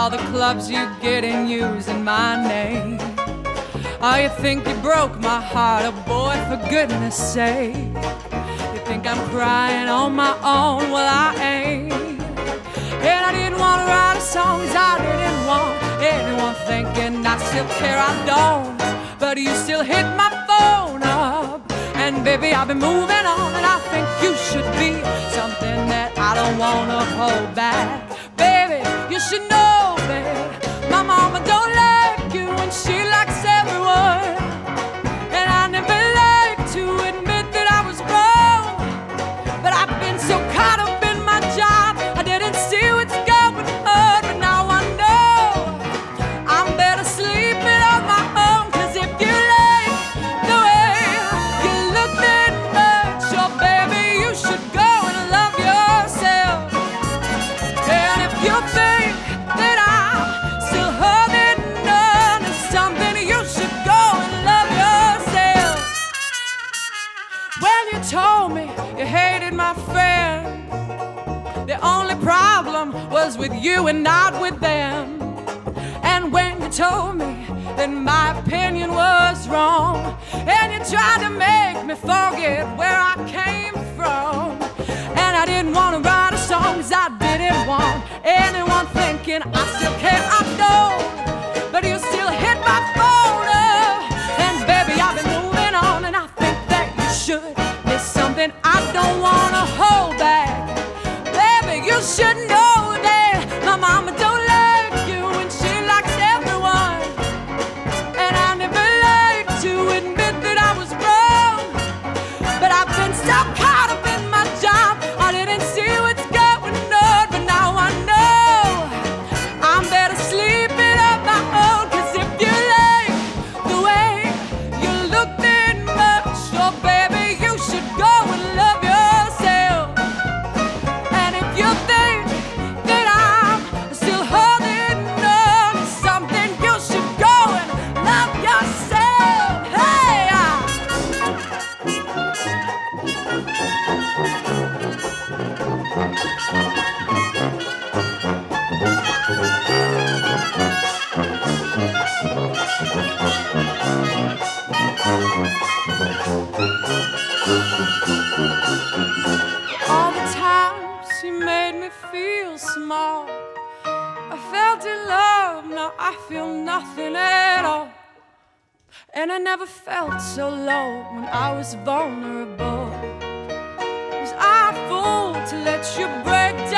all the clubs you get in using my name. Oh, you think you broke my heart, oh boy, for goodness sake. You think I'm crying on my own, well I ain't. And I didn't want to write a song, 'cause I didn't want anyone thinking I still care, I don't. But you still hit my phone up, and baby I've been moving on, and I think you should be something that I don't want to hold back. Baby, you should know that my mama don't like you and she likes everyone. And I never liked to admit that I was wrong, but I've been so caught up in my job I didn't see what's going on. But now I know I'm better sleeping on my own, 'cause if you like the way you look that much, oh baby you should go and love yourself. And if you think that I'm still holding on to something, you should go and love yourself. Well, you told me you hated my friend. The only problem was with you and not with them. And when you told me that my opinion was wrong, and you tried to make me forget where I came from, and I didn't want to write a song 'cause I didn't want anyone thinking I still care, I don't. But you still hit my phone up, and baby I've been moving on, and I think that you should. There's something I don't want to hold back. Baby, you should know that my mama don't like you and she likes everyone. And I never liked to admit that I was wrong, but I've been so caught up in my job I didn't see what's going on. But now I know I'm better sleeping on my own, 'cause if you like the way you look that much, oh baby you should go and love yourself. And if you think that I'm still holding on to something, you should go and love yourself. Hey, all the times you made me feel small, I felt in love, now I feel nothing at all. And I never felt so low when I was vulnerable. Was I a fool to let you break